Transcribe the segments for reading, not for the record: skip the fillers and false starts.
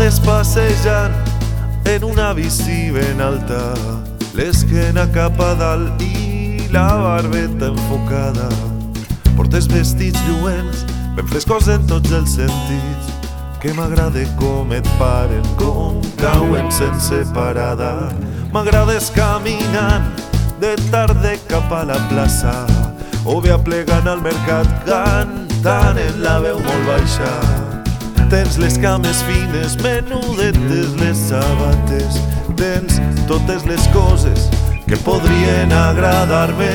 vegades passejant en una bici ben alta, l'esquena cap a dalt i la barbeta enfocada. Portes vestits lluents, ben frescos en tots els sentits, que m'agrada com et paren, com cauen sense parada. M'agrades caminant de tarda cap a la plaça, o bé aplegant al mercat cantant en la veu molt baixa. Tens les cames fines, menudetes les sabates, tens totes les coses que podrien agradar-me.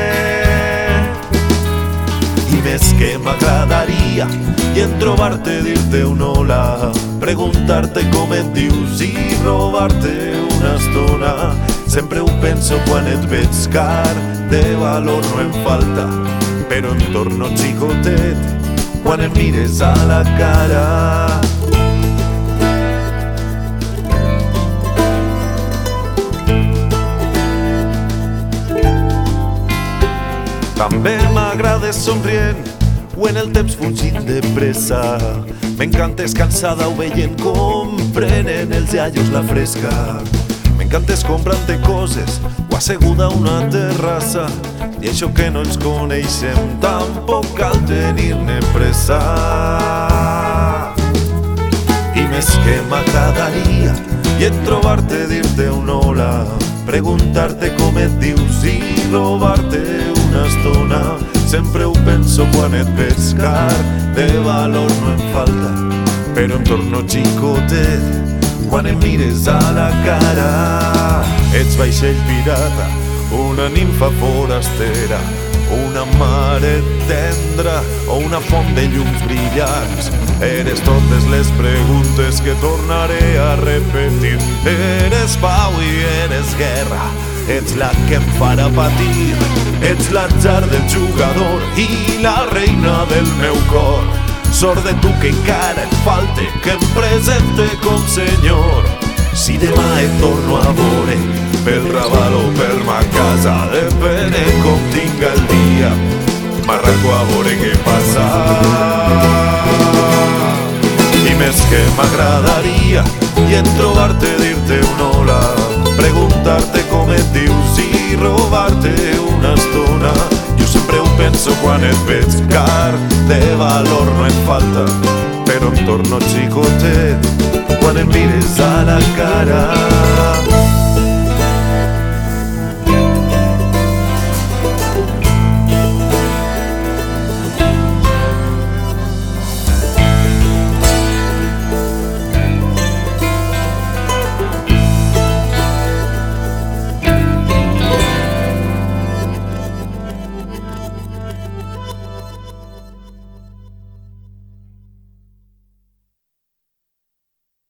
I més que m'agradaria i en trobar-te dir-te un hola, preguntar-te com et dius i robar-te una estona. Sempre ho penso quan et veig, car de valor no em falta, però em torno xicotet quan em mires a la cara. També m'agrades somrient o en el temps fugint de pressa. M'encantes cansada o veient com prenen els iaios la fresca. M'encantes comprant-te coses o asseguda a una terrassa, i això que no ens coneixem tampoc cal tenir-ne pressa. I més que m'agradaria i en trobar-te dir-te un hola, preguntar-te com et dius i robar-te una estona. Sempre ho penso quan et veig, car de valor no em falta, però em torno xicotet quan em mires a la cara. Ets vaixell pirata, una nimfa forastera, una mare tendra o una font de llums brillants. Eres totes les preguntes que tornaré a repetir. Eres pau i eres guerra, ets la que em farà patir. Ets l'atzar del jugador i la reina del meu cor. Sort de tu que encara et falte, que em presente com senyor. Si demà et torno a veure, pel Raval o per ma casa, depèn com tinga el dia, m'arranco a veure què passa. I més que m'agradaria i en trobar-te dir-te un hola, preguntar-te com et dius i robar-te una estona. Jo sempre ho penso quan et veig, car de valor no em falta, però em torno xicotet quan em mires a la cara.